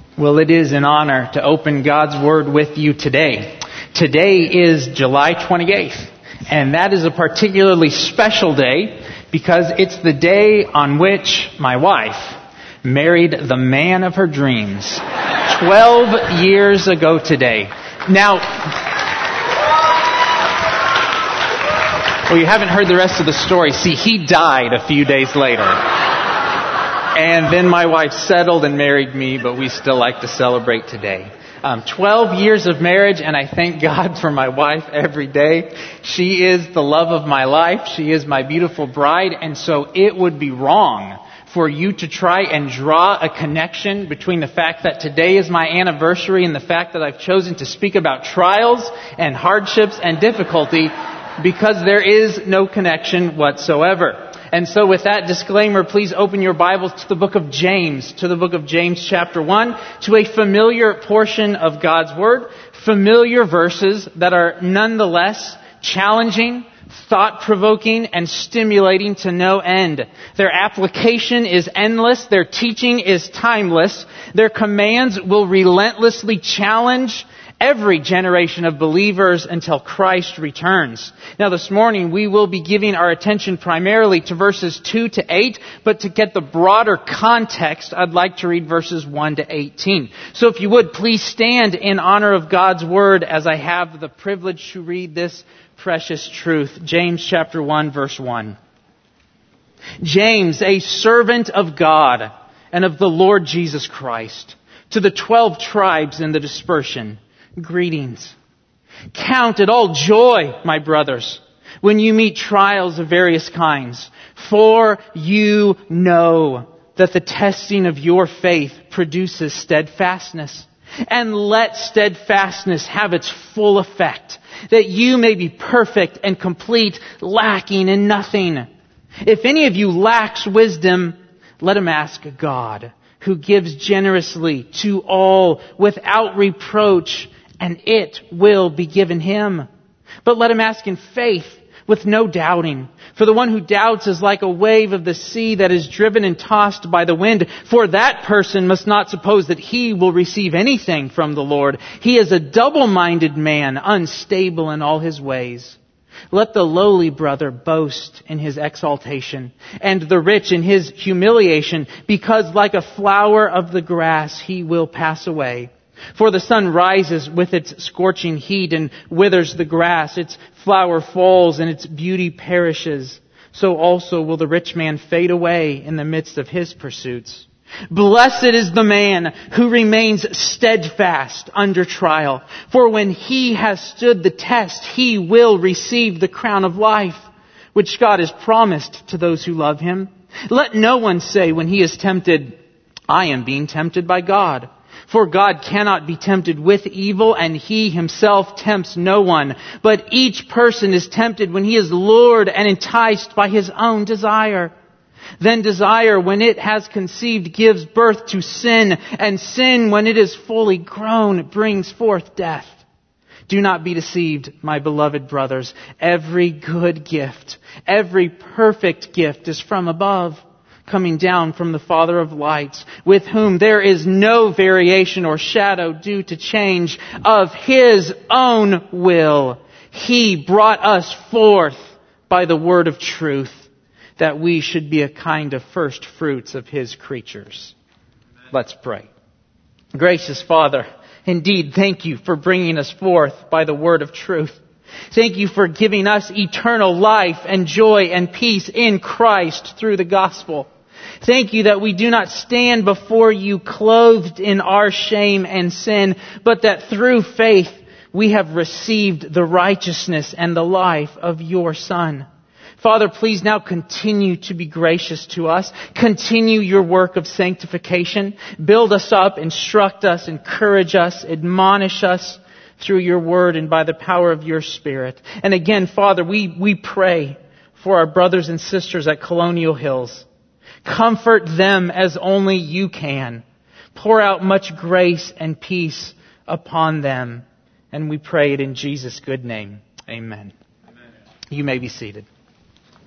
Well, it is an honor to open God's Word with you today. Today is July 28th, and that is a particularly special day because it's the day on which my wife married the man of her dreams 12 years ago today. Now, well, you haven't heard the rest of the story. See, he died a few days later. And then my wife settled and married me, but we still like to celebrate today. 12 years of marriage, and I thank God for my wife every day. She is the love of my life. She is my beautiful bride, and so it would be wrong for you to try and draw a connection between the fact that today is my anniversary and the fact that I've chosen to speak about trials and hardships and difficulty, because there is no connection whatsoever. And so with that disclaimer, please open your Bibles to the book of James, chapter 1, to a familiar portion of God's Word, familiar verses that are nonetheless challenging, thought-provoking, and stimulating to no end. Their application is endless, their teaching is timeless, their commands will relentlessly challenge every generation of believers until Christ returns. Now this morning we will be giving our attention primarily to verses 2 to 8, but to get the broader context, I'd like to read verses 1 to 18. So if you would, please stand in honor of God's Word as I have the privilege to read this precious truth. James chapter 1, verse 1. James, a servant of God and of the Lord Jesus Christ, to the 12 tribes in the dispersion, greetings. Count it all joy, my brothers, when you meet trials of various kinds, for you know that the testing of your faith produces steadfastness. And let steadfastness have its full effect, that you may be perfect and complete, lacking in nothing. If any of you lacks wisdom, let him ask God, who gives generously to all without reproach, and it will be given him. But let him ask in faith, with no doubting. For the one who doubts is like a wave of the sea that is driven and tossed by the wind. For that person must not suppose that he will receive anything from the Lord. He is a double-minded man, unstable in all his ways. Let the lowly brother boast in his exaltation, and the rich in his humiliation, because like a flower of the grass he will pass away. For the sun rises with its scorching heat and withers the grass. Its flower falls and its beauty perishes. So also will the rich man fade away in the midst of his pursuits. Blessed is the man who remains steadfast under trial. For when he has stood the test, he will receive the crown of life, which God has promised to those who love him. Let no one say when he is tempted, I am being tempted by God. For God cannot be tempted with evil, and he himself tempts no one. But each person is tempted when he is lured and enticed by his own desire. Then desire, when it has conceived, gives birth to sin. And sin, when it is fully grown, brings forth death. Do not be deceived, my beloved brothers. Every good gift, every perfect gift is from above, coming down from the Father of lights, with whom there is no variation or shadow due to change. Of his own will, he brought us forth by the word of truth, that we should be a kind of first fruits of his creatures. Amen. Let's pray. Gracious Father, indeed, thank you for bringing us forth by the word of truth. Thank you for giving us eternal life and joy and peace in Christ through the gospel. Thank you that we do not stand before you clothed in our shame and sin, but that through faith we have received the righteousness and the life of your Son. Father, please now continue to be gracious to us. Continue your work of sanctification. Build us up, instruct us, encourage us, admonish us through your word and by the power of your Spirit. And again, Father, we pray for our brothers and sisters at Colonial Hills. Comfort them as only you can. Pour out much grace and peace upon them. And we pray it in Jesus' good name. Amen. Amen. You may be seated.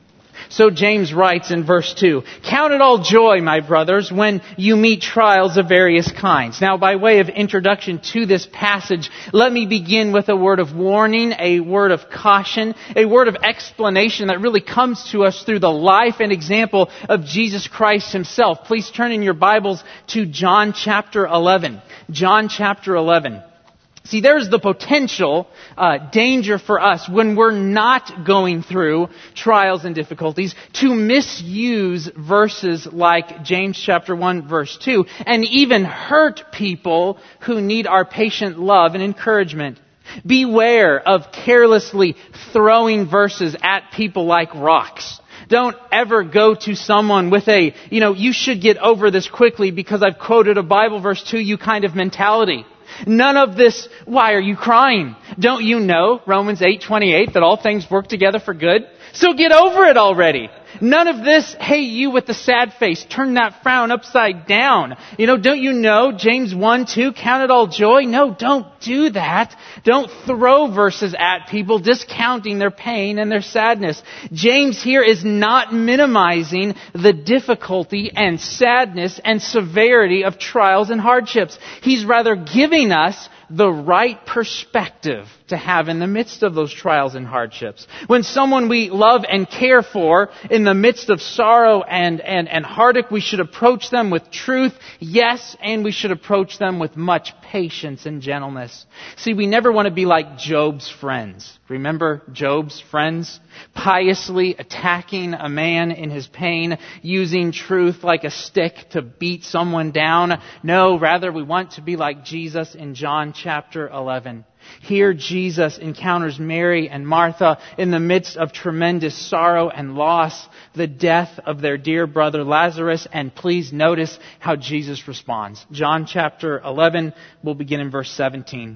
So James writes in verse 2, "Count it all joy, my brothers, when you meet trials of various kinds." Now, by way of introduction to this passage, let me begin with a word of warning, a word of caution, a word of explanation that really comes to us through the life and example of Jesus Christ himself. Please turn in your Bibles to John chapter 11. John chapter 11. See, there's the potential danger for us when we're not going through trials and difficulties to misuse verses like James chapter 1 verse 2 and even hurt people who need our patient love and encouragement. Beware of carelessly throwing verses at people like rocks. Don't ever go to someone with a, you should get over this quickly because I've quoted a Bible verse to you kind of mentality. None of this, why are you crying? Don't you know, Romans 8:28, that all things work together for good? So get over it already. None of this, hey, you with the sad face, turn that frown upside down. Don't you know, James 1:2, count it all joy? No, don't do that. Don't throw verses at people, discounting their pain and their sadness. James here is not minimizing the difficulty and sadness and severity of trials and hardships. He's rather giving us the right perspective to have in the midst of those trials and hardships. When someone we love and care for in the midst of sorrow and heartache, we should approach them with truth, yes, and we should approach them with much patience and gentleness. See, we never want to be like Job's friends. Remember Job's friends? Piously attacking a man in his pain, using truth like a stick to beat someone down. No, rather we want to be like Jesus in John chapter 11. Here Jesus encounters Mary and Martha in the midst of tremendous sorrow and loss, the death of their dear brother Lazarus, and please notice how Jesus responds. John chapter 11, we'll begin in verse 17.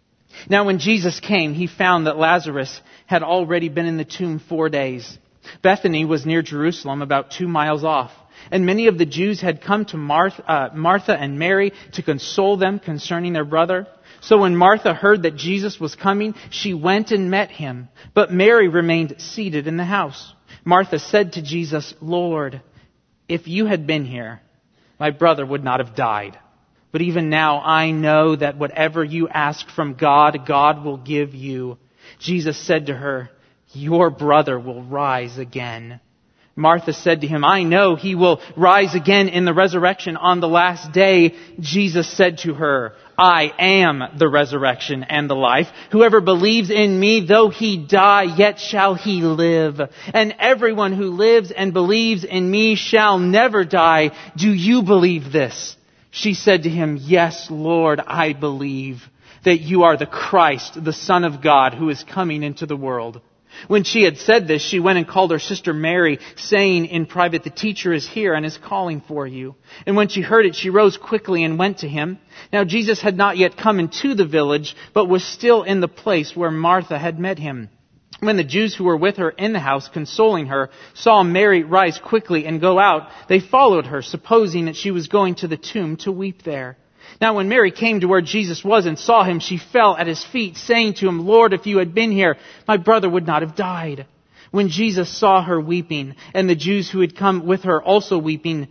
Now when Jesus came, he found that Lazarus had already been in the tomb 4 days. Bethany was near Jerusalem, about 2 miles off. And many of the Jews had come to Martha and Mary to console them concerning their brother. So when Martha heard that Jesus was coming, she went and met him. But Mary remained seated in the house. Martha said to Jesus, "Lord, if you had been here, my brother would not have died. But even now I know that whatever you ask from God, God will give you." Jesus said to her, "Your brother will rise again." Martha said to him, "I know he will rise again in the resurrection on the last day." Jesus said to her, "I am the resurrection and the life. Whoever believes in me, though he die, yet shall he live. And everyone who lives and believes in me shall never die. Do you believe this?" She said to him, "Yes, Lord, I believe that you are the Christ, the Son of God, who is coming into the world." When she had said this, she went and called her sister Mary, saying in private, "The teacher is here and is calling for you." And when she heard it, she rose quickly and went to him. Now Jesus had not yet come into the village, but was still in the place where Martha had met him. When the Jews who were with her in the house, consoling her, saw Mary rise quickly and go out, they followed her, supposing that she was going to the tomb to weep there. Now when Mary came to where Jesus was and saw him, she fell at his feet, saying to him, "Lord, if you had been here, my brother would not have died." When Jesus saw her weeping, and the Jews who had come with her also weeping,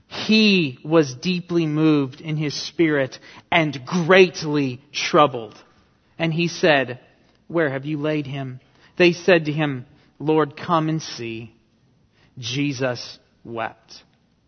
he was deeply moved in his spirit and greatly troubled. And he said, "Where have you laid him?" They said to him, "Lord, come and see." Jesus wept.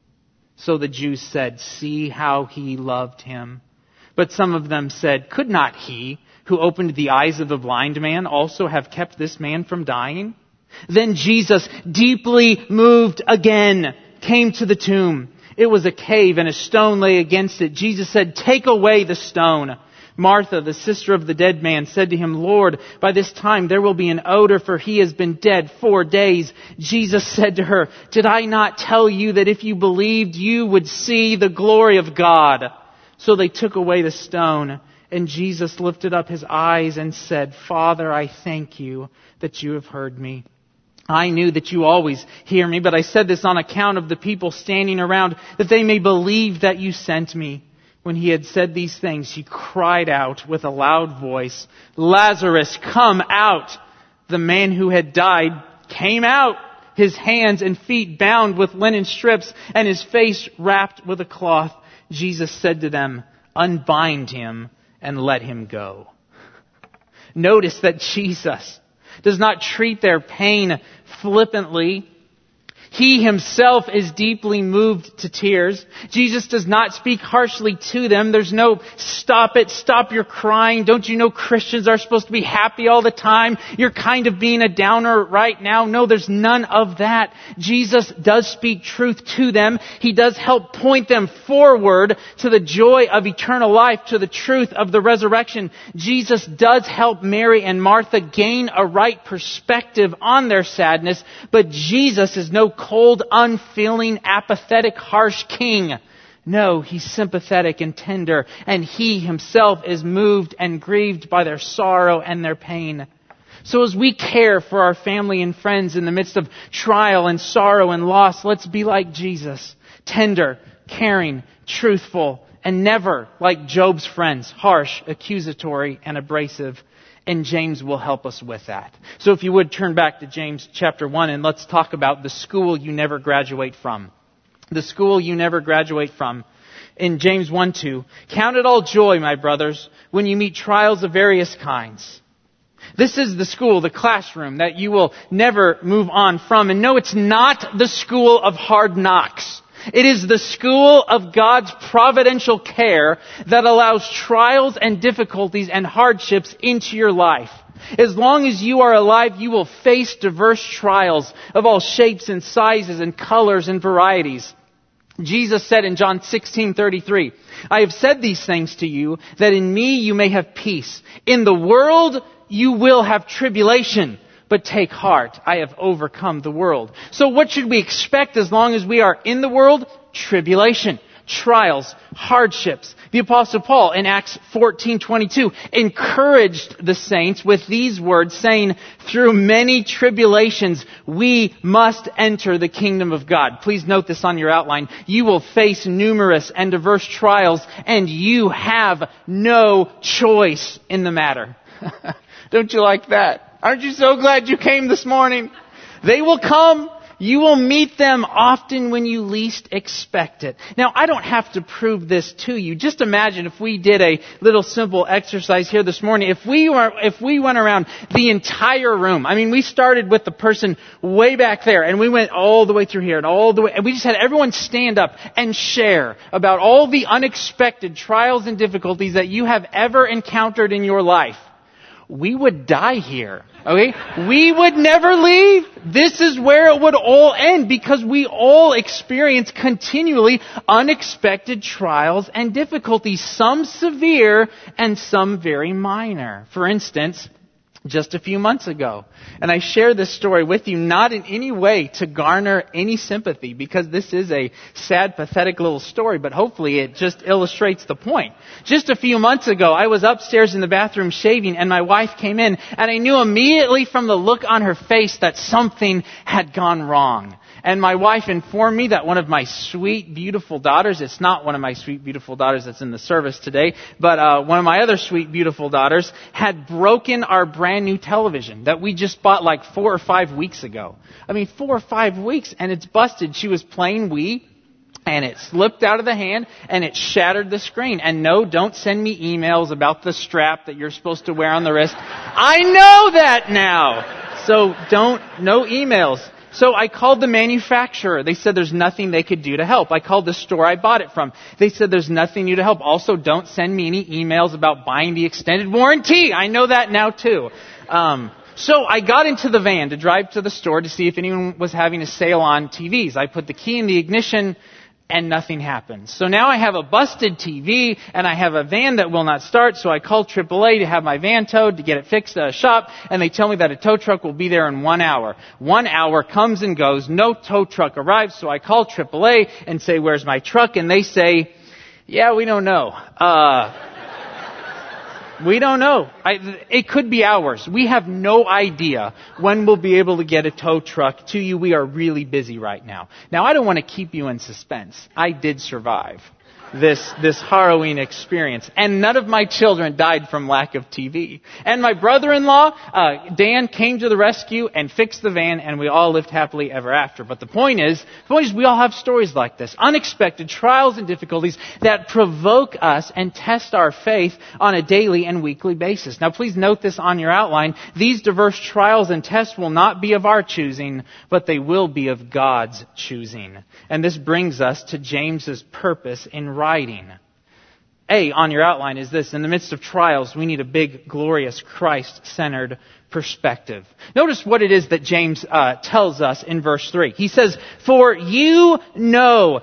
So the Jews said, "See how he loved him." But some of them said, "Could not he who opened the eyes of the blind man also have kept this man from dying?" Then Jesus, deeply moved again, came to the tomb. It was a cave and a stone lay against it. Jesus said, "Take away the stone." Martha, the sister of the dead man, said to him, "Lord, by this time there will be an odor, for he has been dead 4 days." Jesus said to her, "Did I not tell you that if you believed, you would see the glory of God?" So they took away the stone, and Jesus lifted up his eyes and said, "Father, I thank you that you have heard me. I knew that you always hear me, but I said this on account of the people standing around, that they may believe that you sent me." When he had said these things, he cried out with a loud voice, "Lazarus, come out!" The man who had died came out, his hands and feet bound with linen strips, and his face wrapped with a cloth. Jesus said to them, "Unbind him and let him go." Notice that Jesus does not treat their pain flippantly. He himself is deeply moved to tears. Jesus does not speak harshly to them. There's no, "Stop it, stop your crying. Don't you know Christians are supposed to be happy all the time? You're kind of being a downer right now." No, there's none of that. Jesus does speak truth to them. He does help point them forward to the joy of eternal life, to the truth of the resurrection. Jesus does help Mary and Martha gain a right perspective on their sadness, but Jesus is no cold, unfeeling, apathetic, harsh king. No, he's sympathetic and tender, and he himself is moved and grieved by their sorrow and their pain. So as we care for our family and friends in the midst of trial and sorrow and loss, let's be like Jesus, tender, caring, truthful, and never like Job's friends, harsh, accusatory, and abrasive. And James will help us with that. So if you would turn back to James chapter 1 and let's talk about the school you never graduate from. The school you never graduate from. In James 1:2, "Count it all joy, my brothers, when you meet trials of various kinds." This is the school, the classroom that you will never move on from. And no, it's not the school of hard knocks. It is the school of God's providential care that allows trials and difficulties and hardships into your life. As long as you are alive, you will face diverse trials of all shapes and sizes and colors and varieties. Jesus said in John 16:33, "I have said these things to you, that in me you may have peace. In the world you will have tribulation. But take heart, I have overcome the world." So what should we expect as long as we are in the world? Tribulation, trials, hardships. The Apostle Paul in Acts 14:22 encouraged the saints with these words, saying, "Through many tribulations we must enter the kingdom of God." Please note this on your outline. You will face numerous and diverse trials, and you have no choice in the matter. Don't you like that? Aren't you so glad you came this morning? They will come. You will meet them often when you least expect it. Now, I don't have to prove this to you. Just imagine if we did a little simple exercise here this morning. If we went around the entire room. I mean, we started with the person way back there, and we went all the way through here and all the way, and we just had everyone stand up and share about all the unexpected trials and difficulties that you have ever encountered in your life. We would die here. Okay? We would never leave. This is where it would all end, because we all experience continually unexpected trials and difficulties, some severe and some very minor. For instance, just a few months ago. And I share this story with you not in any way to garner any sympathy, because this is a sad, pathetic little story, but hopefully it just illustrates the point. Just a few months ago, I was upstairs in the bathroom shaving, and my wife came in, and I knew immediately from the look on her face that something had gone wrong. And my wife informed me that one of my sweet, beautiful daughters, it's not one of my sweet, beautiful daughters that's in the service today, but one of my other sweet, beautiful daughters had broken our brand new television that we just bought like 4 or 5 weeks ago. I mean, 4 or 5 weeks, and it's busted. She was playing Wii, and it slipped out of the hand, and it shattered the screen. And no, don't send me emails about the strap that you're supposed to wear on the wrist. I know that now! So no emails. So I called the manufacturer. They said there's nothing they could do to help. I called the store I bought it from. They said there's nothing new to help. Also, don't send me any emails about buying the extended warranty. I know that now too. So I got into the van to drive to the store to see if anyone was having a sale on TVs. I put the key in the ignition, and nothing happened. So now I have a busted TV, and I have a van that will not start, so I called AAA to have my van towed to get it fixed at a shop, and they tell me that a tow truck will be there in 1 hour. 1 hour comes and goes, no tow truck arrives, so I call AAA and say, "Where's my truck?" And they say, "Yeah, we don't know. We don't know. It could be hours. We have no idea when we'll be able to get a tow truck to you. We are really busy right now." Now, I don't want to keep you in suspense. I did survive. this harrowing experience. And none of my children died from lack of TV. And my brother-in-law, Dan, came to the rescue and fixed the van, and we all lived happily ever after. But the point is we all have stories like this. Unexpected trials and difficulties that provoke us and test our faith on a daily and weekly basis. Now please note this on your outline. These diverse trials and tests will not be of our choosing, but they will be of God's choosing. And this brings us to James's purpose in writing. A, on your outline, is this: in the midst of trials, we need a big, glorious, Christ-centered perspective. Notice what it is that James tells us in verse 3. He says, "For you know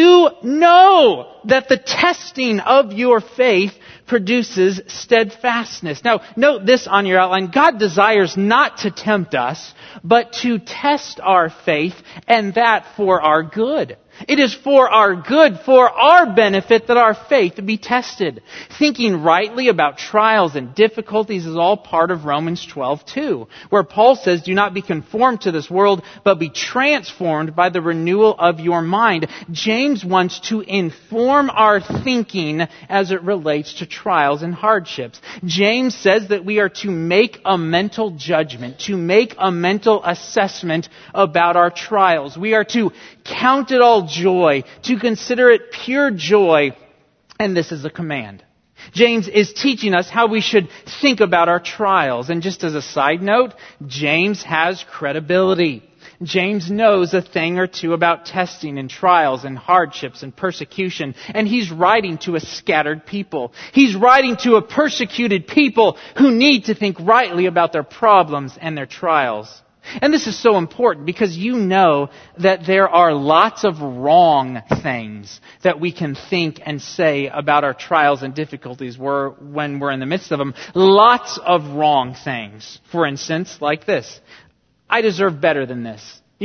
that the testing of your faith produces steadfastness." Now, note this on your outline. God desires not to tempt us, but to test our faith, and that for our good. It is for our good, for our benefit, that our faith be tested. Thinking rightly about trials and difficulties is all part of Romans 12:2, where Paul says, "Do not be conformed to this world, but be transformed by the renewal of your mind." James wants to inform our thinking as it relates to trials and hardships. James says that we are to make a mental judgment, to make a mental assessment about our trials. We are to count it all joy, to consider it pure joy, and this is a command. James is teaching us how we should think about our trials. And just as a side note, James has credibility. James knows a thing or two about testing and trials and hardships and persecution. And he's writing to a scattered people. He's writing to a persecuted people who need to think rightly about their problems and their trials. And this is so important because you know that there are lots of wrong things that we can think and say about our trials and difficulties when we're in the midst of them. Lots of wrong things. For instance, like this: I deserve better than this.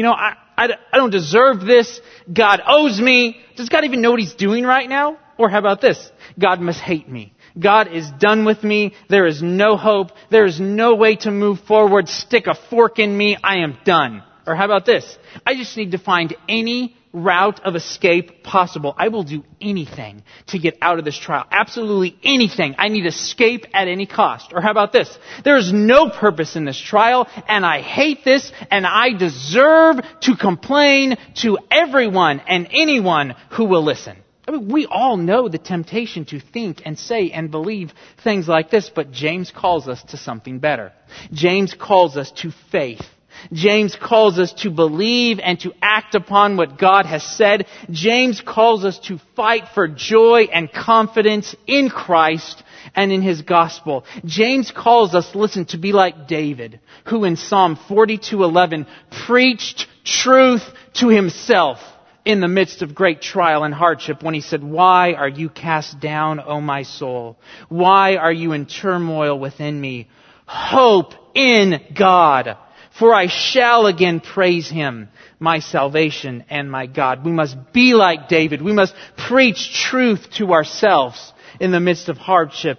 I don't deserve this. God owes me. Does God even know what He's doing right now? Or how about this? God must hate me. God is done with me. There is no hope. There is no way to move forward. Stick a fork in me. I am done. Or how about this? I just need to find any route of escape possible. I will do anything to get out of this trial. Absolutely anything. I need escape at any cost. Or how about this? There is no purpose in this trial, and I hate this, and I deserve to complain to everyone and anyone who will listen. I mean, we all know the temptation to think and say and believe things like this, but James calls us to something better. James calls us to faith. James calls us to believe and to act upon what God has said. James calls us to fight for joy and confidence in Christ and in His gospel. James calls us, listen, to be like David, who in Psalm 42:11 preached truth to himself in the midst of great trial and hardship, when he said, "Why are you cast down, O my soul? Why are you in turmoil within me? Hope in God, for I shall again praise Him, my salvation and my God." We must be like David. We must preach truth to ourselves in the midst of hardship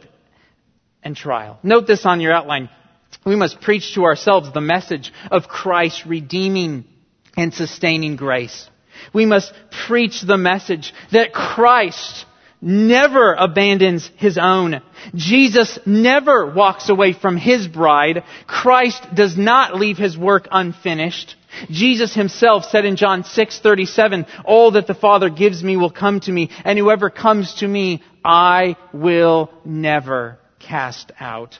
and trial. Note this on your outline. We must preach to ourselves the message of Christ's redeeming and sustaining grace. We must preach the message that Christ never abandons His own. Jesus never walks away from His bride. Christ does not leave His work unfinished. Jesus Himself said in John 6:37, "All that the Father gives me will come to me, and whoever comes to me, I will never cast out."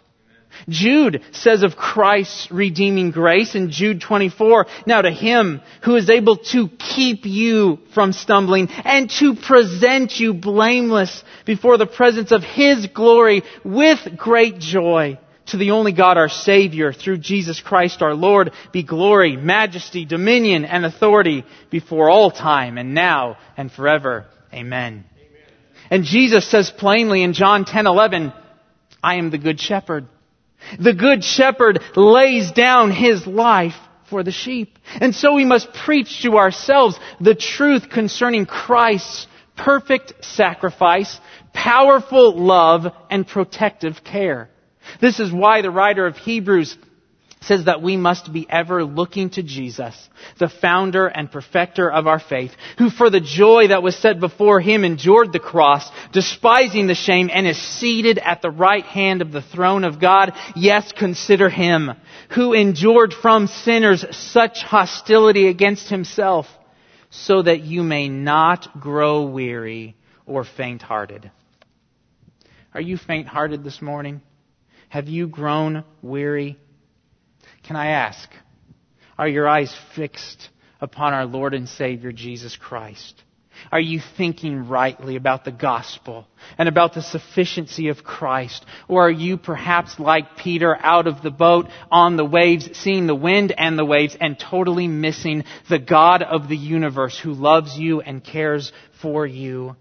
Jude says of Christ's redeeming grace in Jude 24, "Now to Him who is able to keep you from stumbling and to present you blameless before the presence of His glory with great joy, to the only God our Savior, through Jesus Christ our Lord, be glory, majesty, dominion, and authority before all time and now and forever. Amen." And Jesus says plainly in John 10:11, "I am the good shepherd. The good shepherd lays down his life for the sheep." And so we must preach to ourselves the truth concerning Christ's perfect sacrifice, powerful love, and protective care. This is why the writer of Hebrews says that we must be ever looking to Jesus, the founder and perfecter of our faith, who for the joy that was set before him endured the cross, despising the shame, and is seated at the right hand of the throne of God. Yes, consider him, who endured from sinners such hostility against himself, so that you may not grow weary or faint-hearted. Are you faint-hearted this morning? Have you grown weary? Can I ask, are your eyes fixed upon our Lord and Savior Jesus Christ? Are you thinking rightly about the gospel and about the sufficiency of Christ? Or are you perhaps like Peter out of the boat on the waves, seeing the wind and the waves and totally missing the God of the universe who loves you and cares for you?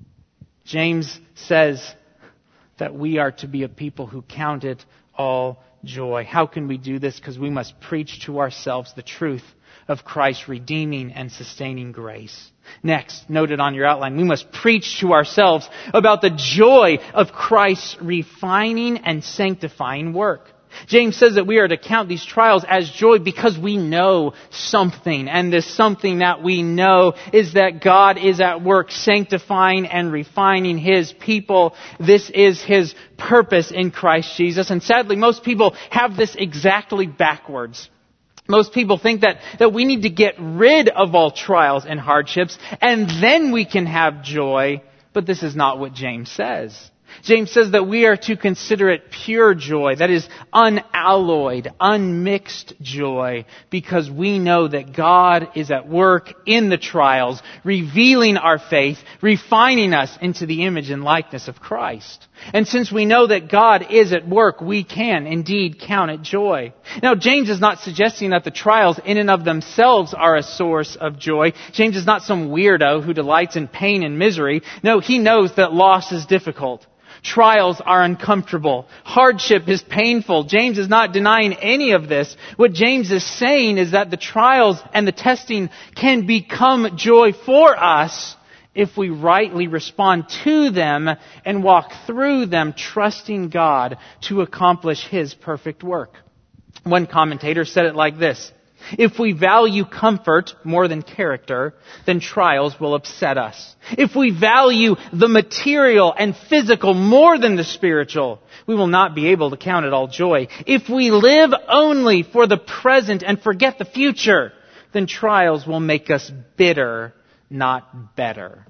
James says that we are to be a people who count it all joy. How can we do this? Because we must preach to ourselves the truth of Christ's redeeming and sustaining grace. Next, noted on your outline, we must preach to ourselves about the joy of Christ's refining and sanctifying work. James says that we are to count these trials as joy because we know something. And this something that we know is that God is at work sanctifying and refining His people. This is His purpose in Christ Jesus. And sadly, most people have this exactly backwards. Most people think that we need to get rid of all trials and hardships and then we can have joy. But this is not what James says. James says that we are to consider it pure joy, that is unalloyed, unmixed joy, because we know that God is at work in the trials, revealing our faith, refining us into the image and likeness of Christ. And since we know that God is at work, we can indeed count it joy. Now, James is not suggesting that the trials in and of themselves are a source of joy. James is not some weirdo who delights in pain and misery. No, he knows that loss is difficult. Trials are uncomfortable. Hardship is painful. James is not denying any of this. What James is saying is that the trials and the testing can become joy for us if we rightly respond to them and walk through them, trusting God to accomplish His perfect work. One commentator said it like this: if we value comfort more than character, then trials will upset us. If we value the material and physical more than the spiritual, we will not be able to count it all joy. If we live only for the present and forget the future, then trials will make us bitter, not better.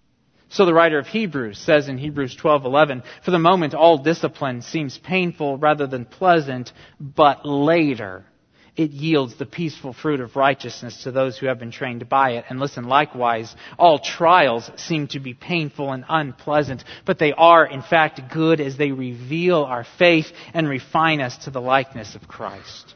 So the writer of Hebrews says in Hebrews 12:11, for the moment all discipline seems painful rather than pleasant, but later it yields the peaceful fruit of righteousness to those who have been trained by it. And listen, likewise, all trials seem to be painful and unpleasant, but they are, in fact, good as they reveal our faith and refine us to the likeness of Christ.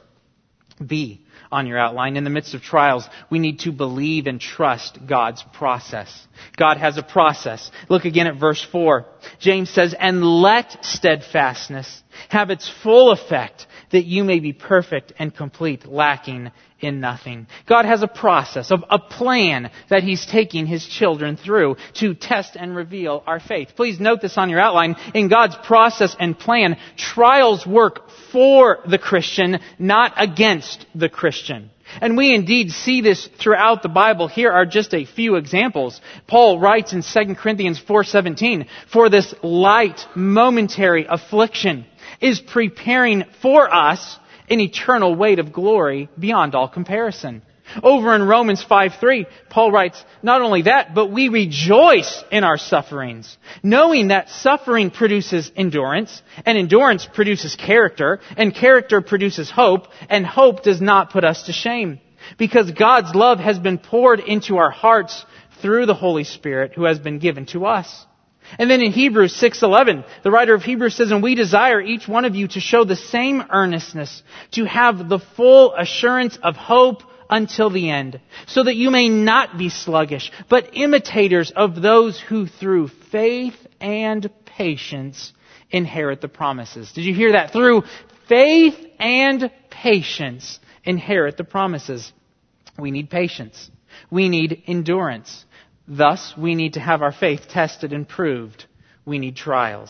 B, on your outline, in the midst of trials, we need to believe and trust God's process. God has a process. Look again at verse 4. James says, and let steadfastness have its full effect, that you may be perfect and complete, lacking in nothing. God has a process, a plan that He's taking His children through to test and reveal our faith. Please note this on your outline. In God's process and plan, trials work for the Christian, not against the Christian. And we indeed see this throughout the Bible. Here are just a few examples. Paul writes in 2 Corinthians 4:17, for this light, momentary affliction is preparing for us an eternal weight of glory beyond all comparison. Over in Romans 5:3, Paul writes, not only that, but we rejoice in our sufferings, knowing that suffering produces endurance, and endurance produces character, and character produces hope, and hope does not put us to shame, because God's love has been poured into our hearts through the Holy Spirit who has been given to us. And then in Hebrews 6:11, the writer of Hebrews says, and we desire each one of you to show the same earnestness, to have the full assurance of hope until the end, so that you may not be sluggish, but imitators of those who through faith and patience inherit the promises. Did you hear that? Through faith and patience inherit the promises. We need patience. We need endurance. Thus, we need to have our faith tested and proved. We need trials.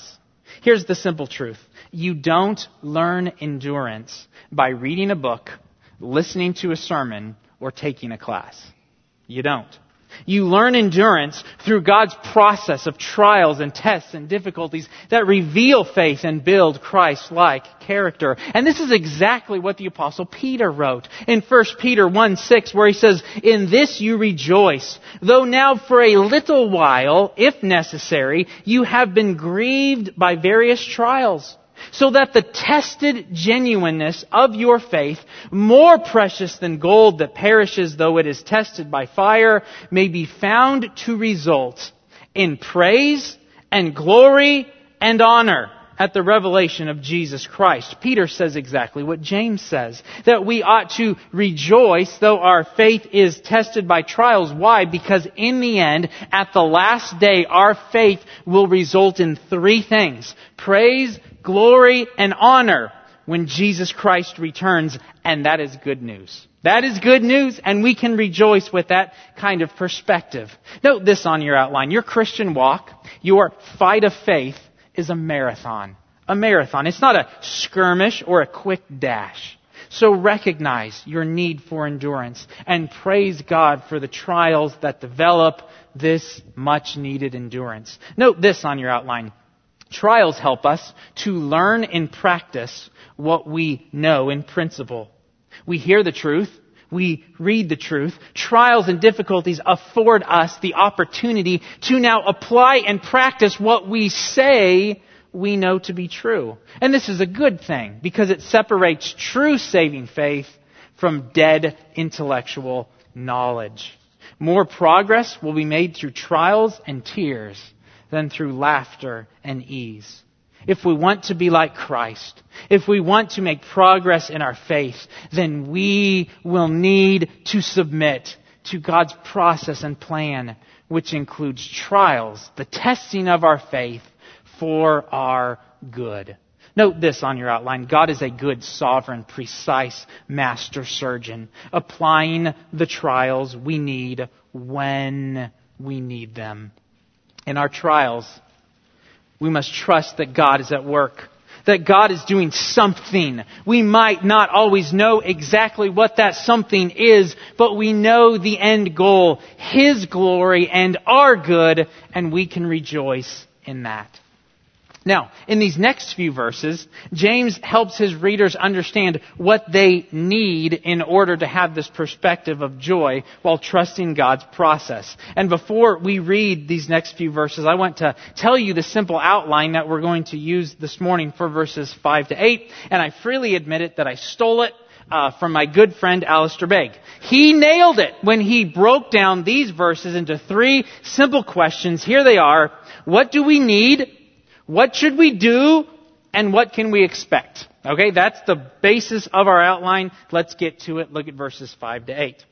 Here's the simple truth. You don't learn endurance by reading a book, listening to a sermon, or taking a class. You don't. You learn endurance through God's process of trials and tests and difficulties that reveal faith and build Christ-like character. And this is exactly what the Apostle Peter wrote in 1 Peter 1:6, where he says, "In this you rejoice, though now for a little while, if necessary, you have been grieved by various trials, so that the tested genuineness of your faith, more precious than gold that perishes though it is tested by fire, may be found to result in praise and glory and honor at the revelation of Jesus Christ." Peter says exactly what James says, that we ought to rejoice though our faith is tested by trials. Why? Because in the end, at the last day, our faith will result in three things: praise, glory, and honor when Jesus Christ returns. And that is good news. That is good news, and we can rejoice with that kind of perspective. Note this on your outline. Your Christian walk, your fight of faith, is a marathon. A marathon. It's not a skirmish or a quick dash. So recognize your need for endurance and praise God for the trials that develop this much needed endurance. Note this on your outline. Trials help us to learn in practice what we know in principle. We hear the truth. We read the truth. Trials and difficulties afford us the opportunity to now apply and practice what we say we know to be true. And this is a good thing because it separates true saving faith from dead intellectual knowledge. More progress will be made through trials and tears than through laughter and ease. If we want to be like Christ, if we want to make progress in our faith, then we will need to submit to God's process and plan, which includes trials, the testing of our faith for our good. Note this on your outline. God is a good, sovereign, precise master surgeon, applying the trials we need when we need them. In our trials, we must trust that God is at work, that God is doing something. We might not always know exactly what that something is, but we know the end goal, His glory and our good, and we can rejoice in that. Now, in these next few verses, James helps his readers understand what they need in order to have this perspective of joy while trusting God's process. And before we read these next few verses, I want to tell you the simple outline that we're going to use this morning for verses 5 to 8. And I freely admit it that I stole it from my good friend Alistair Begg. He nailed it when he broke down these verses into three simple questions. Here they are. What do we need? What should we do? And what can we expect? Okay, that's the basis of our outline. Let's get to it. Look at verses 5 to 8.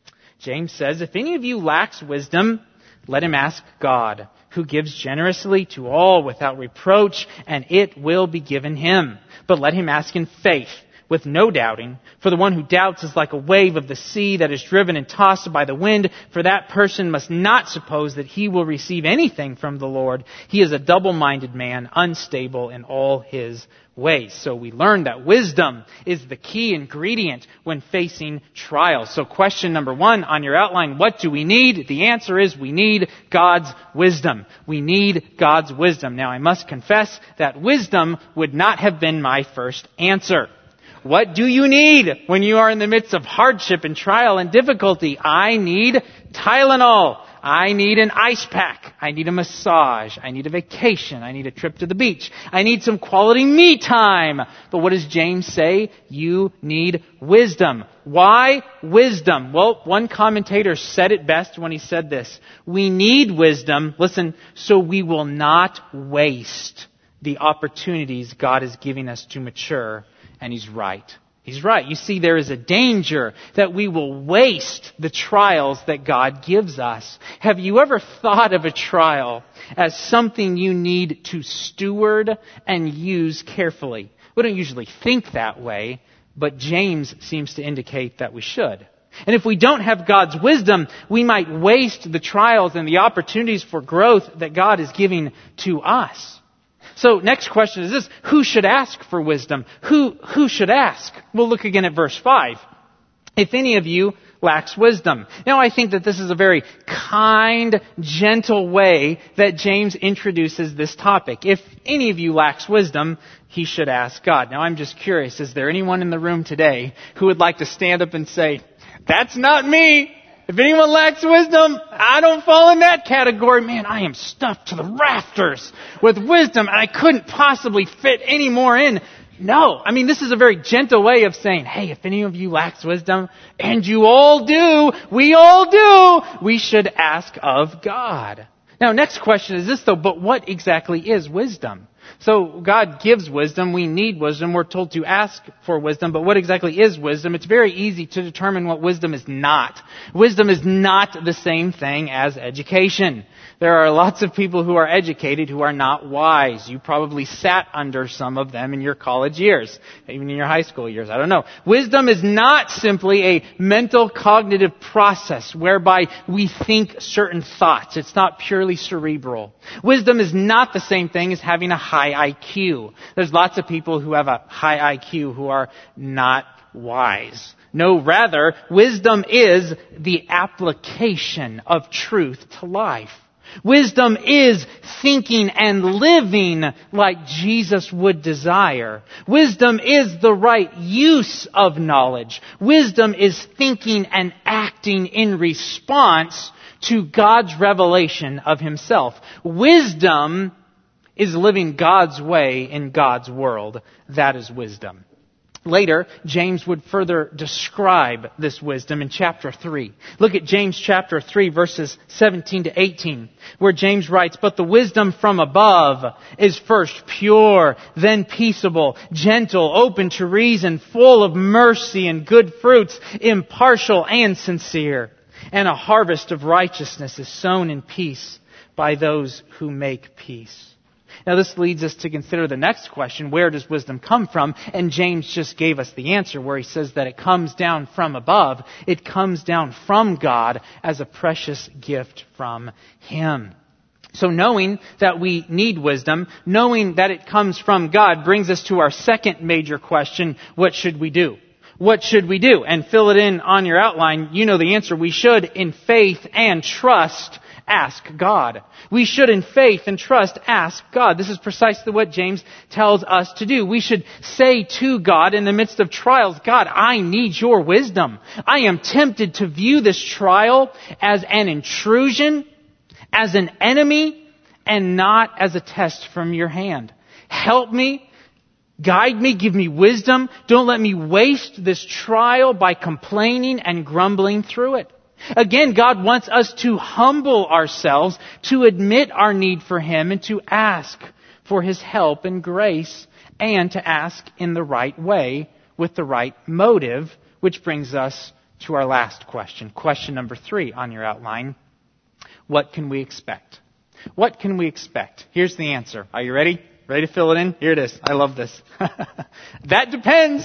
James says, "If any of you lacks wisdom, let him ask God, who gives generously to all without reproach, and it will be given him. But let him ask in faith, with no doubting. For the one who doubts is like a wave of the sea that is driven and tossed by the wind. For that person must not suppose that he will receive anything from the Lord. He is a double-minded man, unstable in all his ways." So we learn that wisdom is the key ingredient when facing trials. So question number 1 on your outline, what do we need? The answer is we need God's wisdom. We need God's wisdom. Now I must confess that wisdom would not have been my first answer. What do you need when you are in the midst of hardship and trial and difficulty? I need Tylenol. I need an ice pack. I need a massage. I need a vacation. I need a trip to the beach. I need some quality me time. But what does James say? You need wisdom. Why wisdom? Well, one commentator said it best when he said this. We need wisdom, listen, so we will not waste the opportunities God is giving us to mature. And he's right. He's right. You see, there is a danger that we will waste the trials that God gives us. Have you ever thought of a trial as something you need to steward and use carefully? We don't usually think that way, but James seems to indicate that we should. And if we don't have God's wisdom, we might waste the trials and the opportunities for growth that God is giving to us. So next question is this: who should ask for wisdom? Who should ask? We'll look again at verse 5. If any of you lacks wisdom. Now I think that this is a very kind, gentle way that James introduces this topic. If any of you lacks wisdom, he should ask God. Now I'm just curious, is there anyone in the room today who would like to stand up and say, that's not me? If anyone lacks wisdom, I don't fall in that category. Man, I am stuffed to the rafters with wisdom and I couldn't possibly fit any more in. No, I mean, this is a very gentle way of saying, hey, if any of you lacks wisdom, and you all do, we all do, we should ask of God. Now, next question is this though, but what exactly is wisdom? So God gives wisdom, we need wisdom, we're told to ask for wisdom, but what exactly is wisdom? It's very easy to determine what wisdom is not. Wisdom is not the same thing as education. There are lots of people who are educated who are not wise. You probably sat under some of them in your college years, even in your high school years. I don't know. Wisdom is not simply a mental cognitive process whereby we think certain thoughts. It's not purely cerebral. Wisdom is not the same thing as having a high IQ. There's lots of people who have a high IQ who are not wise. No, rather, wisdom is the application of truth to life. Wisdom is thinking and living like Jesus would desire. Wisdom is the right use of knowledge. Wisdom is thinking and acting in response to God's revelation of Himself. Wisdom is living God's way in God's world. That is wisdom. Later, James would further describe this wisdom in chapter 3. Look at James chapter 3, verses 17 to 18, where James writes, "But the wisdom from above is first pure, then peaceable, gentle, open to reason, full of mercy and good fruits, impartial and sincere. And a harvest of righteousness is sown in peace by those who make peace." Now this leads us to consider the next question: where does wisdom come from? And James just gave us the answer where he says that it comes down from above. It comes down from God as a precious gift from Him. So knowing that we need wisdom, knowing that it comes from God, brings us to our second major question: what should we do? What should we do? And fill it in on your outline. You know the answer. We should, in faith and trust, ask God. We should, in faith and trust, ask God. This is precisely what James tells us to do. We should say to God in the midst of trials, God, I need your wisdom. I am tempted to view this trial as an intrusion, as an enemy, and not as a test from your hand. Help me. Guide me, give me wisdom. Don't let me waste this trial by complaining and grumbling through it. Again, God wants us to humble ourselves, to admit our need for Him, and to ask for His help and grace, and to ask in the right way, with the right motive, which brings us to our last question. Question number 3 on your outline. What can we expect? What can we expect? Here's the answer. Are you ready? Ready to fill it in? Here it is. I love this. That depends.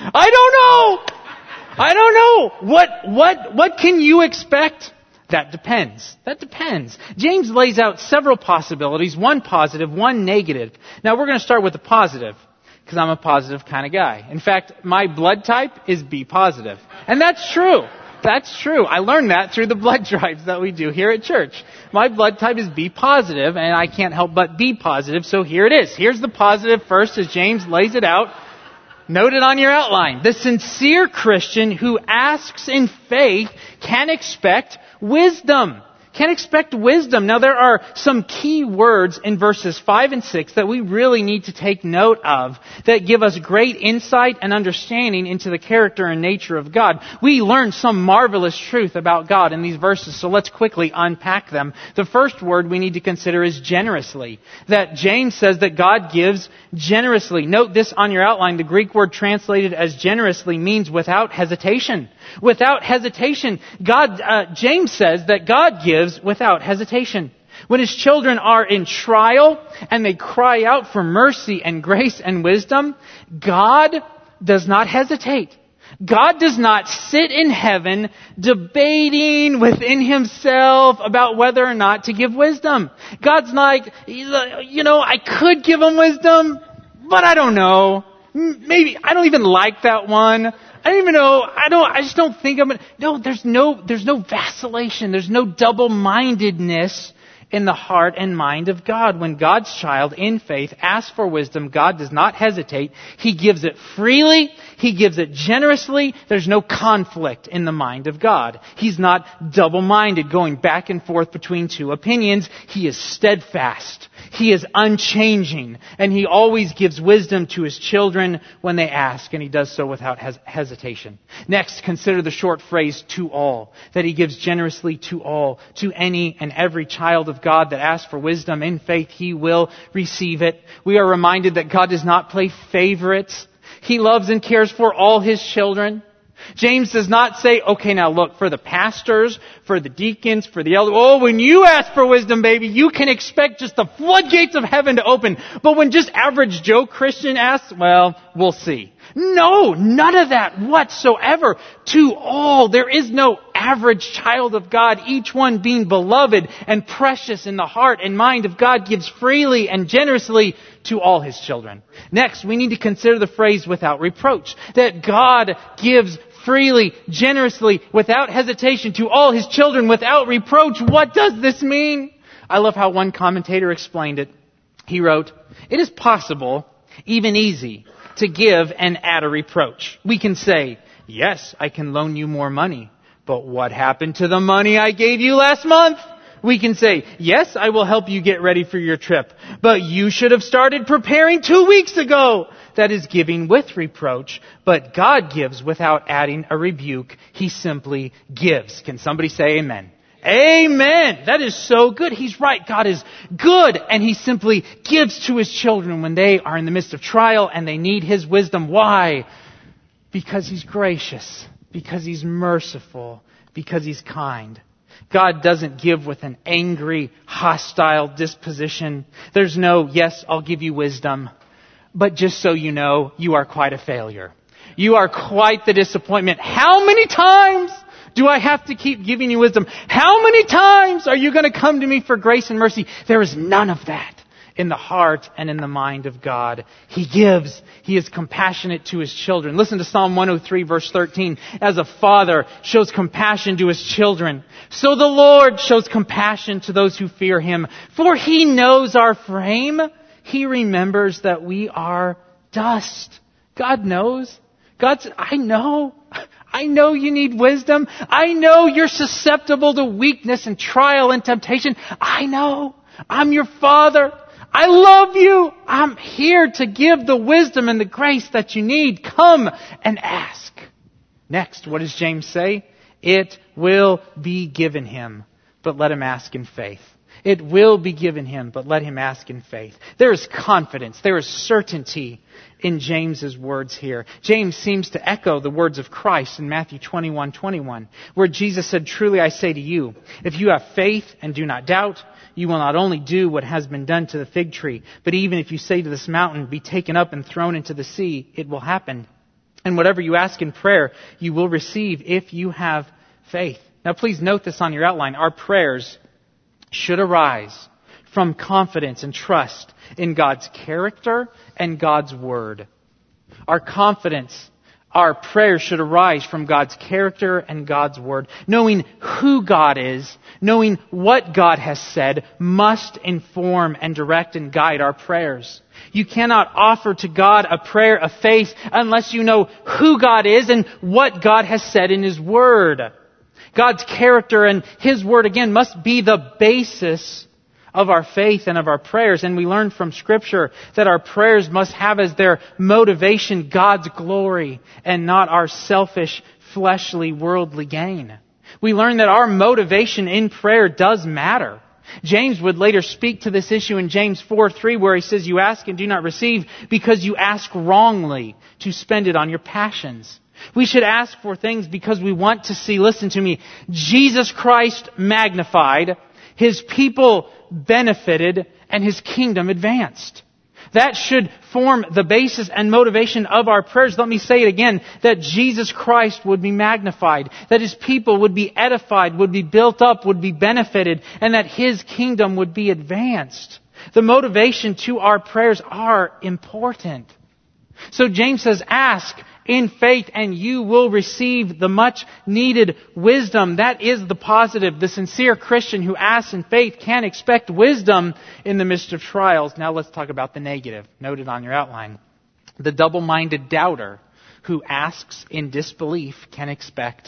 I don't know. What can you expect? That depends. That depends. James lays out several possibilities, one positive, one negative. Now we're going to start with the positive, because I'm a positive kind of guy. In fact, my blood type is B positive. And that's true. That's true. I learned that through the blood drives that we do here at church. My blood type is B positive, and I can't help but be positive, so here it is. Here's the positive first as James lays it out. Note it on your outline. The sincere Christian who asks in faith can expect wisdom. Can expect wisdom. Now there are some key words in verses 5 and 6 that we really need to take note of that give us great insight and understanding into the character and nature of God. We learn some marvelous truth about God in these verses, so let's quickly unpack them. The first word we need to consider is generously. That James says that God gives generously. Note this on your outline. The Greek word translated as generously means without hesitation. Without hesitation. James says that God gives without hesitation. When His children are in trial and they cry out for mercy and grace and wisdom, God does not hesitate. God does not sit in heaven debating within himself about whether or not to give wisdom. God's like, I could give him wisdom, but I don't know. Maybe I don't even like that one. I don't even know. I just don't think I'm going to. No, there's no vacillation. There's no double-mindedness in the heart and mind of God. When God's child in faith asks for wisdom, God does not hesitate. He gives it freely. He gives it generously. There's no conflict in the mind of God. He's not double-minded, going back and forth between two opinions. He is steadfast. He is unchanging. And He always gives wisdom to His children when they ask, and He does so without hesitation. Next, consider the short phrase, to all, that He gives generously to all, to any and every child of God that asks for wisdom in faith. He will receive it. We are reminded that God does not play favorites. He loves and cares for all His children. James does not say, okay, now look, for the pastors, for the deacons, for the elders, when you ask for wisdom, baby, you can expect just the floodgates of heaven to open. But when just average Joe Christian asks, well, we'll see. No, none of that whatsoever. To all, there is no average child of God. Each one being beloved and precious in the heart and mind of God gives freely and generously to all His children. Next, we need to consider the phrase without reproach. That God gives freely, generously, without hesitation to all His children without reproach. What does this mean? I love how one commentator explained it. He wrote, "It is possible, even easy, to give and add a reproach. We can say, yes, I can loan you more money, but what happened to the money I gave you last month? We can say, yes, I will help you get ready for your trip, but you should have started preparing 2 weeks ago. That is giving with reproach, but God gives without adding a rebuke. He simply gives. Can somebody say amen? Amen. That is so good. He's right. God is good, and He simply gives to His children when they are in the midst of trial and they need His wisdom. Why? Because He's gracious, because He's merciful, because He's kind. God doesn't give with an angry, hostile disposition. There's no, yes, I'll give you wisdom, but just so you know, you are quite a failure. You are quite the disappointment. How many times do I have to keep giving you wisdom? How many times are you going to come to me for grace and mercy? There is none of that in the heart and in the mind of God. He gives. He is compassionate to His children. Listen to Psalm 103 verse 13. As a father shows compassion to his children, so the Lord shows compassion to those who fear Him. For He knows our frame. He remembers that we are dust. God knows. God said, I know you need wisdom. I know you're susceptible to weakness and trial and temptation. I know. I'm your Father. I love you. I'm here to give the wisdom and the grace that you need. Come and ask. Next, what does James say? It will be given him, but let him ask in faith. It will be given him, but let him ask in faith. There is confidence. There is certainty in James's words here. James seems to echo the words of Christ in Matthew 21:21, where Jesus said, truly I say to you, if you have faith and do not doubt, you will not only do what has been done to the fig tree, but even if you say to this mountain, be taken up and thrown into the sea, it will happen. And whatever you ask in prayer, you will receive if you have faith. Now please note this on your outline. Our prayers should arise from confidence and trust in God's character and God's word. Our confidence, our prayers should arise from God's character and God's word. Knowing who God is, knowing what God has said, must inform and direct and guide our prayers. You cannot offer to God a prayer of faith unless you know who God is and what God has said in His word. God's character and His word, again, must be the basis of our faith and of our prayers. And we learn from Scripture that our prayers must have as their motivation God's glory and not our selfish, fleshly, worldly gain. We learn that our motivation in prayer does matter. James would later speak to this issue in James 4:3, where he says, you ask and do not receive because you ask wrongly to spend it on your passions. We should ask for things because we want to see, listen to me, Jesus Christ magnified, His people benefited, and His kingdom advanced. That should form the basis and motivation of our prayers. Let me say it again, that Jesus Christ would be magnified, that His people would be edified, would be built up, would be benefited, and that His kingdom would be advanced. The motivation to our prayers are important. So James says, ask in faith and you will receive the much needed wisdom. That is the positive. The sincere Christian who asks in faith can expect wisdom in the midst of trials. Now let's talk about the negative, noted on your outline. The double-minded doubter who asks in disbelief can expect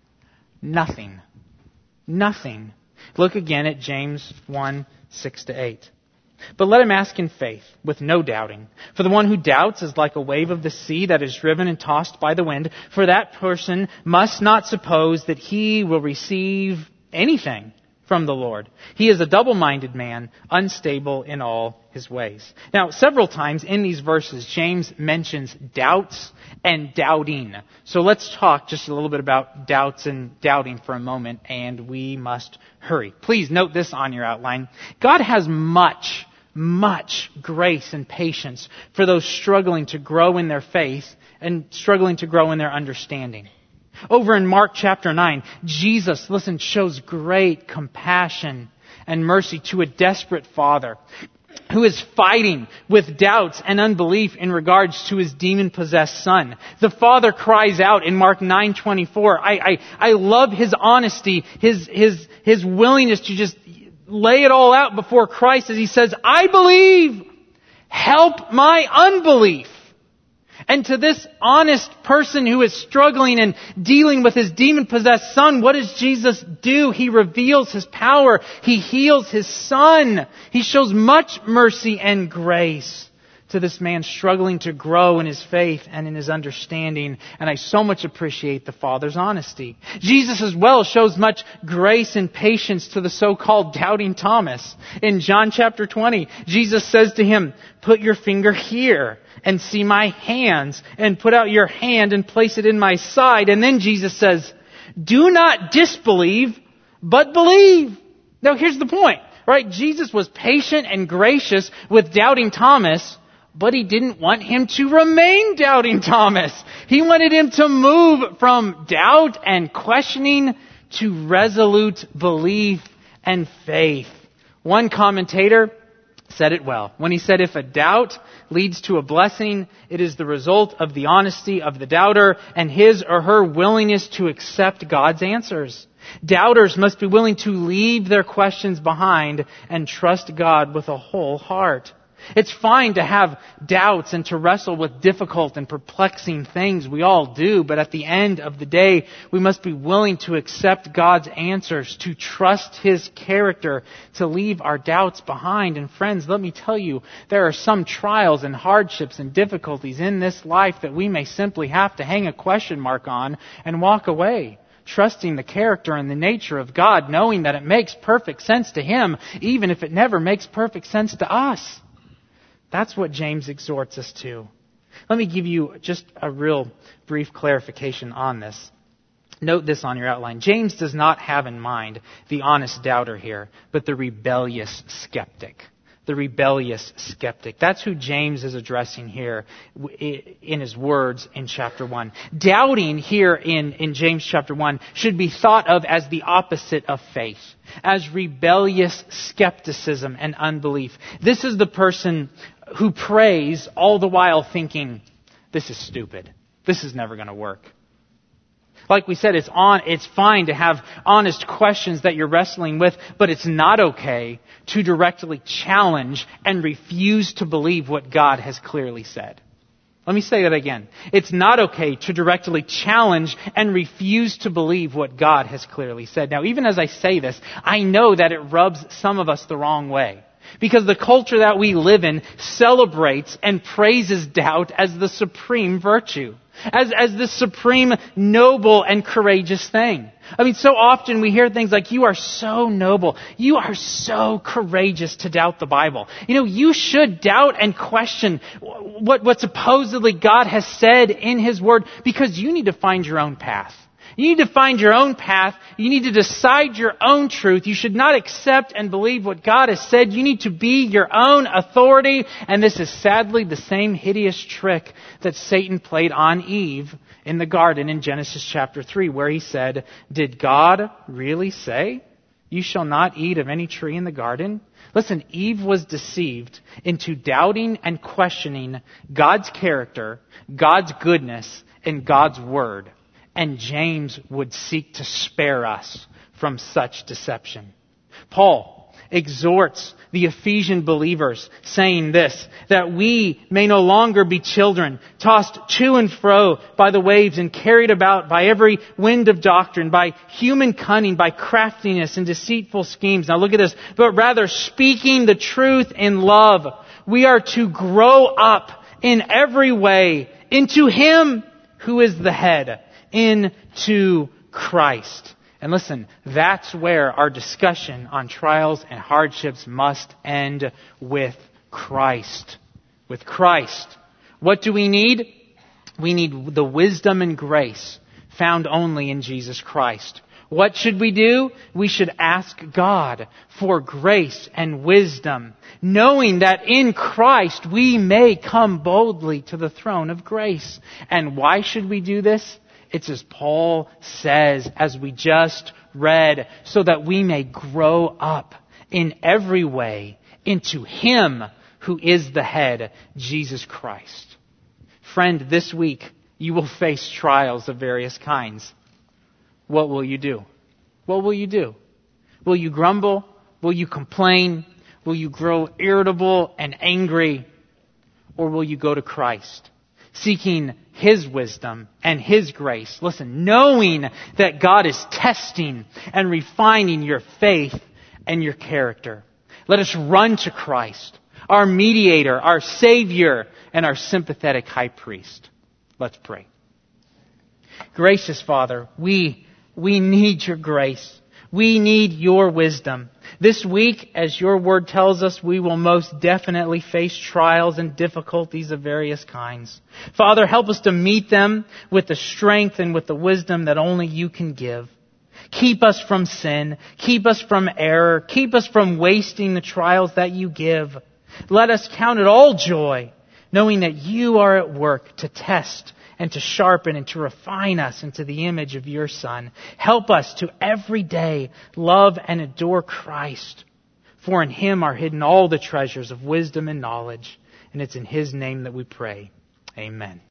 nothing. Nothing. Look again at James 1, 6-8. But let him ask in faith, with no doubting. For the one who doubts is like a wave of the sea that is driven and tossed by the wind. For that person must not suppose that he will receive anything from the Lord. He is a double-minded man, unstable in all his ways. Now, several times in these verses, James mentions doubts and doubting. So let's talk just a little bit about doubts and doubting for a moment, and we must hurry. Please note this on your outline. God has much grace and patience for those struggling to grow in their faith and struggling to grow in their understanding. Over in Mark chapter 9, Jesus, listen, shows great compassion and mercy to a desperate father who is fighting with doubts and unbelief in regards to his demon-possessed son. The father cries out in Mark 9:24. I love his honesty, his willingness to just lay it all out before Christ as he says, I believe, help my unbelief. And to this honest person who is struggling and dealing with his demon-possessed son, what does Jesus do? He reveals His power. He heals his son. He shows much mercy and grace to this man struggling to grow in his faith and in his understanding. And I so much appreciate the Father's honesty. Jesus as well shows much grace and patience to the so-called doubting Thomas. In John chapter 20, Jesus says to him, put your finger here and see my hands, and put out your hand and place it in my side. And then Jesus says, do not disbelieve, but believe. Now here's the point, right? Jesus was patient and gracious with doubting Thomas, but He didn't want him to remain doubting Thomas. He wanted him to move from doubt and questioning to resolute belief and faith. One commentator said it well when he said, if a doubt leads to a blessing, it is the result of the honesty of the doubter and his or her willingness to accept God's answers. Doubters must be willing to leave their questions behind and trust God with a whole heart. It's fine to have doubts and to wrestle with difficult and perplexing things. We all do. But at the end of the day, we must be willing to accept God's answers, to trust His character, to leave our doubts behind. And friends, let me tell you, there are some trials and hardships and difficulties in this life that we may simply have to hang a question mark on and walk away, trusting the character and the nature of God, knowing that it makes perfect sense to Him, even if it never makes perfect sense to us. That's what James exhorts us to. Let me give you just a real brief clarification on this. Note this on your outline. James does not have in mind the honest doubter here, but the rebellious skeptic. The rebellious skeptic. That's who James is addressing here in his words in chapter 1. Doubting here in James chapter 1 should be thought of as the opposite of faith, as rebellious skepticism and unbelief. This is the person who prays all the while thinking, this is stupid. This is never going to work. Like we said, it's fine to have honest questions that you're wrestling with, but it's not okay to directly challenge and refuse to believe what God has clearly said. Let me say that again. It's not okay to directly challenge and refuse to believe what God has clearly said. Now, even as I say this, I know that it rubs some of us the wrong way. Because the culture that we live in celebrates and praises doubt as the supreme virtue, as the supreme noble and courageous thing. I mean, so often we hear things like, you are so noble, you are so courageous to doubt the Bible. You know, you should doubt and question what supposedly God has said in His Word because you need to find your own path. You need to find your own path. You need to decide your own truth. You should not accept and believe what God has said. You need to be your own authority. And this is sadly the same hideous trick that Satan played on Eve in the garden in Genesis chapter 3, where he said, "Did God really say, 'You shall not eat of any tree in the garden'?" Listen, Eve was deceived into doubting and questioning God's character, God's goodness, and God's word. And James would seek to spare us from such deception. Paul exhorts the Ephesian believers, saying this, that we may no longer be children, tossed to and fro by the waves and carried about by every wind of doctrine, by human cunning, by craftiness and deceitful schemes. Now look at this. But rather speaking the truth in love, we are to grow up in every way into Him who is the head, into Christ. And listen, that's where our discussion on trials and hardships must end, with Christ. With Christ. What do we need? We need the wisdom and grace found only in Jesus Christ. What should we do? We should ask God for grace and wisdom, knowing that in Christ we may come boldly to the throne of grace. And why should we do this? It's as Paul says, as we just read, so that we may grow up in every way into Him who is the head, Jesus Christ. Friend, this week you will face trials of various kinds. What will you do? What will you do? Will you grumble? Will you complain? Will you grow irritable and angry? Or will you go to Christ, seeking His wisdom and His grace? Listen, knowing that God is testing and refining your faith and your character. Let us run to Christ, our mediator, our Savior, and our sympathetic high priest. Let's pray. Gracious Father, we need your grace. We need your wisdom. This week, as your word tells us, we will most definitely face trials and difficulties of various kinds. Father, help us to meet them with the strength and with the wisdom that only you can give. Keep us from sin. Keep us from error. Keep us from wasting the trials that you give. Let us count it all joy, knowing that you are at work to test and to sharpen and to refine us into the image of your Son. Help us to every day love and adore Christ. For in Him are hidden all the treasures of wisdom and knowledge. And it's in His name that we pray. Amen.